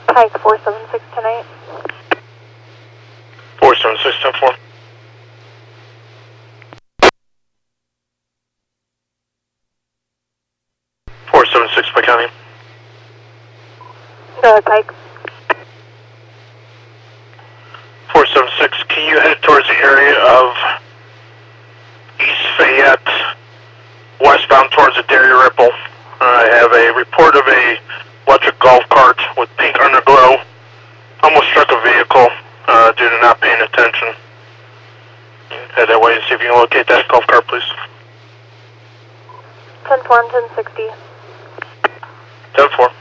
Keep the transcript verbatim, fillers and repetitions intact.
Pike four seven six ten eight. four seven six ten four. four seven six, Pike County. Go ahead, Pike. four seven six, can you head towards the area of East Fayette, westbound towards the Dairy Ripple? I have a report of a electric golf cart with pink underglow. Almost struck a vehicle uh, due to not paying attention. Head that way and see if you can locate that golf cart, please. ten four and ten sixty. ten four.